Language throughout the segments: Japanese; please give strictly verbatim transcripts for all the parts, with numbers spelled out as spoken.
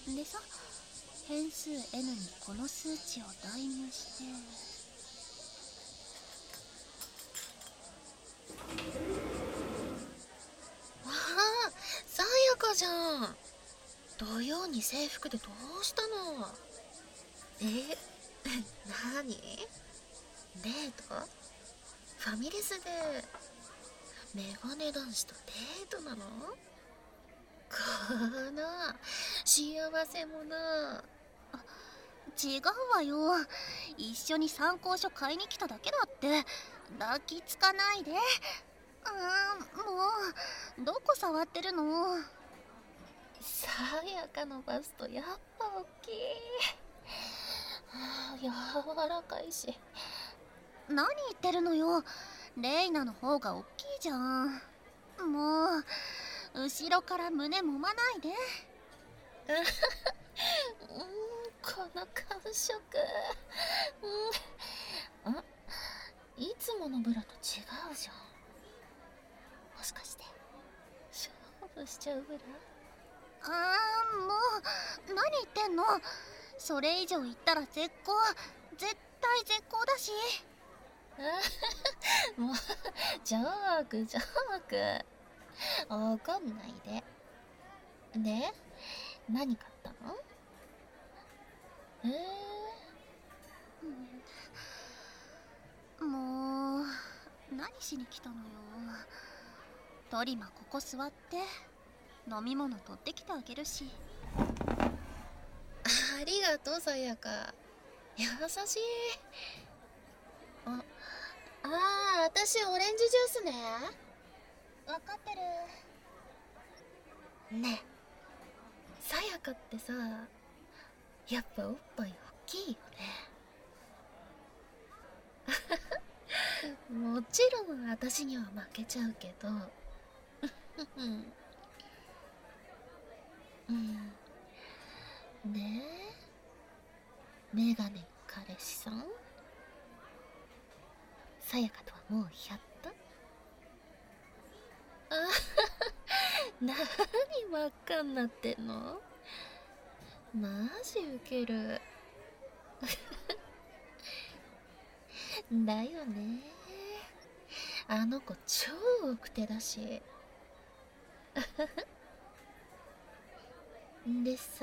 でさ、変数 n にこの数値を代入して、 ああ、さやかじゃん。土曜に制服でどうしたの？えなに？デート？ファミレスでメガネ男子とデートなの？この幸せ者。 違うわよ。一緒に参考書買いに来ただけだって。抱きつかないで。あーもうどこ触ってるの？ さやかのバストやっぱ大きい。はあ、柔らかいし。 何言ってるのよ。レイナの方が大きいじゃん。もう後ろから胸揉まないで。 うん、この感触。うん、んいつものブラと違うじゃん。もしかして勝負しちゃうブラ？ あーもう何言ってんの。それ以上言ったら絶好。絶対絶好だし。 もうジョークジョーク。怒んないで。で何買ったの？えー、もう何しに来たのよ。トリマここ座って。飲み物取ってきてあげるし。 ありがとうさやか。優しい。ああー、私オレンジジュースね。 分かってる。 ねえさやかってさ、やっぱおっぱい大きいよね。もちろん私には負けちゃうけどうんねえメガネ彼氏さん、さやかとはもうやった？あなに真っ赤になってんの？マジウケる。だよね、あの子超奥手だし。でさ、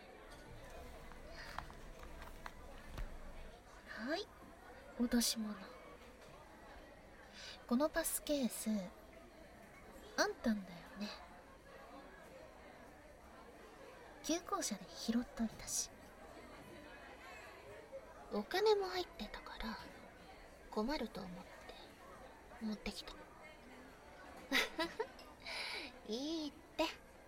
はい落とし物。このパスケースあんたんだよね。旧校舎で拾っといたし、お金も入ってたから困ると思って持ってきた。いいって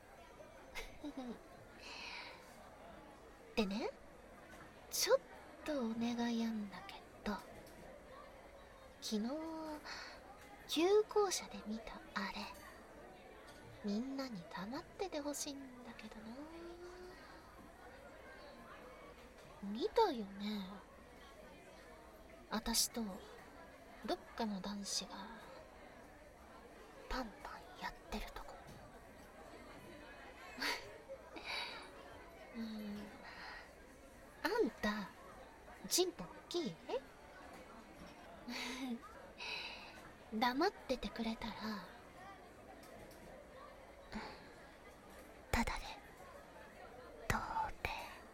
でね、ちょっとお願いやんだけど、昨日旧校舎で見たあれ、みんなに黙っててほしいんだけどな。見たよね、私とどっかの男子がパンパンやってるとこ。うん、あんたチンポ大きい？黙っててくれたらただで到底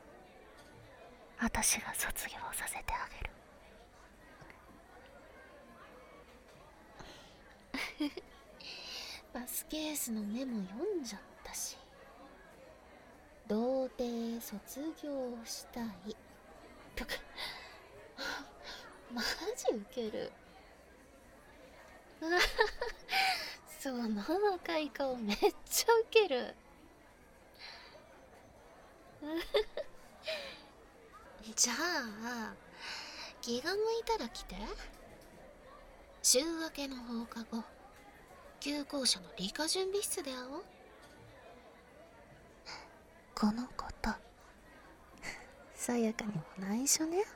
私が卒業させてあげる。パスケースのメモ読んじゃったし、童貞卒業したいとかマジウケる。その若い顔めっちゃウケる。じゃあ気が向いたら来て。週明けの放課後、旧校舎の理科準備室で会おう。この子とさやかにも内緒ね。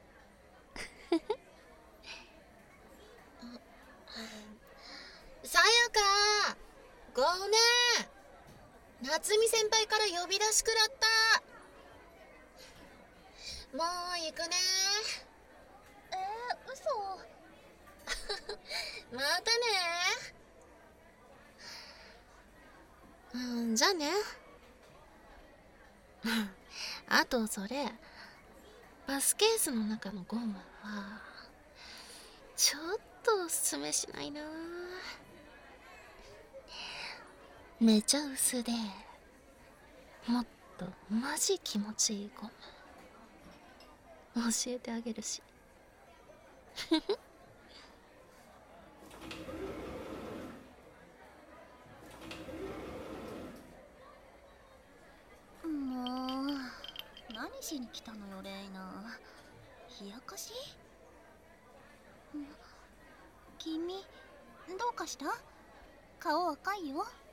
さやか、ごめん、夏美先輩から呼び出しくらった。 もう行くねえー、嘘。 またねうん、じゃあね。あとそれ、バスケースの中のゴムはちょっとおすすめしないな。めちゃ薄でもっとマジ気持ちいいゴム教えてあげるし。 もう何しに来たのよレイナ。冷やかし？ん君どうかした？顔赤いよ。